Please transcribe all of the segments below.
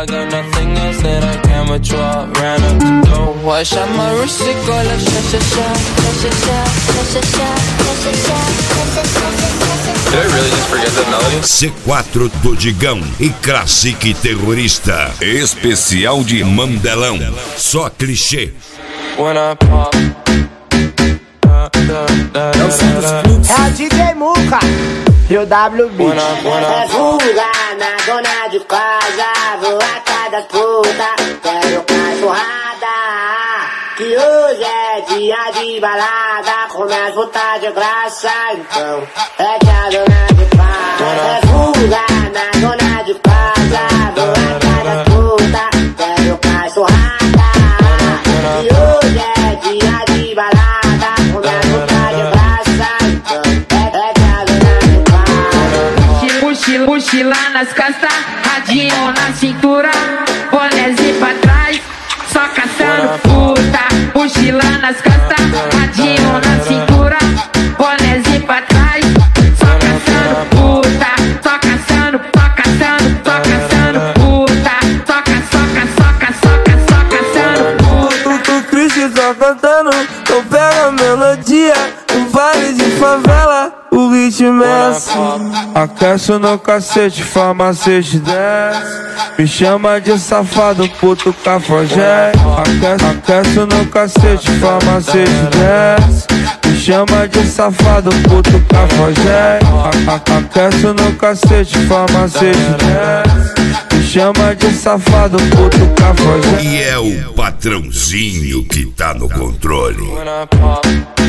I got nothing else that I can withdraw. Ran up the dough, I shot my wrist, it go like Did I really just forget that melody? C4 do Digão e Classic Terrorista. Especial de Mandelão. Só clichê. When I pop. É a DJ Muca e o W Beat. É fuga na dona de casa, vou atrás das putas, quero cachorrada. Que hoje é dia de balada, começa a putas de graça, então é que a dona de casa. É fuga na dona de casa, vou atrás das putas, quero cachorrada. Que hoje é dia de balada, começa a putas de graça, então é que a dona de casa. Mochila nas costas, radinho na cintura, bonézinho pra trás, só caçando puta. Mochila nas costas, radinho na cintura, bonézinho pra trás, só caçando puta. Só caçando puta. Só caçando puta. O Christian tá cantando, então pega a melodia. No baile de favela, o ritmo é assim. Aqueço no cacete, farmacete desce. Me chama de safado, puto cafajé. Aqueço no cacete, farmacete desce. Me chama de safado, puto cafajé. Aqueço no cacete, farmacete desce. Me chama de safado, puto cafajé. E é o patrãozinho que tá no controle. When I pop.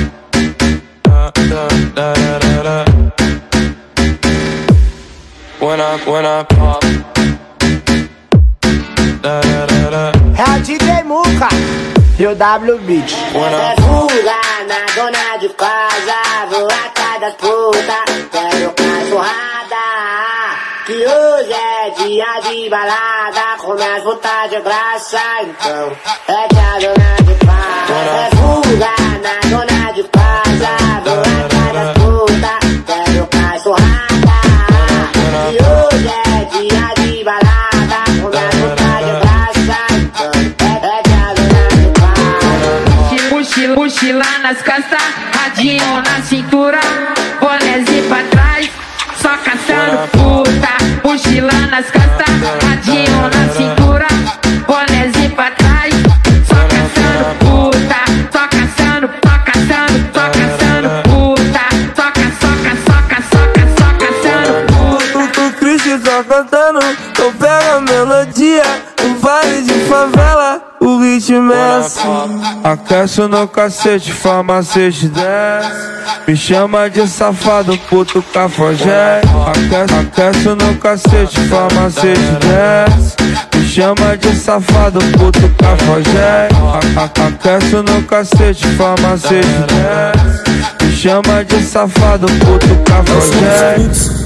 When I pop. É a DJ Muca e o W Beat. É fuga na dona de casa, vou atrás das putas, quero cachorrada. Que hoje é dia de balada, começa a putas de graça, então é que a dona de casa. É fuga na dona de casa, vou atrás das putas, quero cachorrada. Que hoje é dia de balada, começa a putas de graça, então é que a dona de casa. Mochila nas costas, radinho na cintura, bonézinho pra trás, só caçando puta. Mochila nas costas, radinho na cintura, bonézinho pra trás, só caçando puta. Só caçando puta. Só caçando puta. O Christian tá cantando, então pega a melodia. No baile de favela, o ritmo é assim. Aqueço no cacete, farmacete desce. Me chama de safado, puto cafajé. Aqueço no cacete, farmacete desce. Me chama de safado, puto cafajé. Aqueço no cacete, farmacete desce. Me chama de safado, puto cafajé.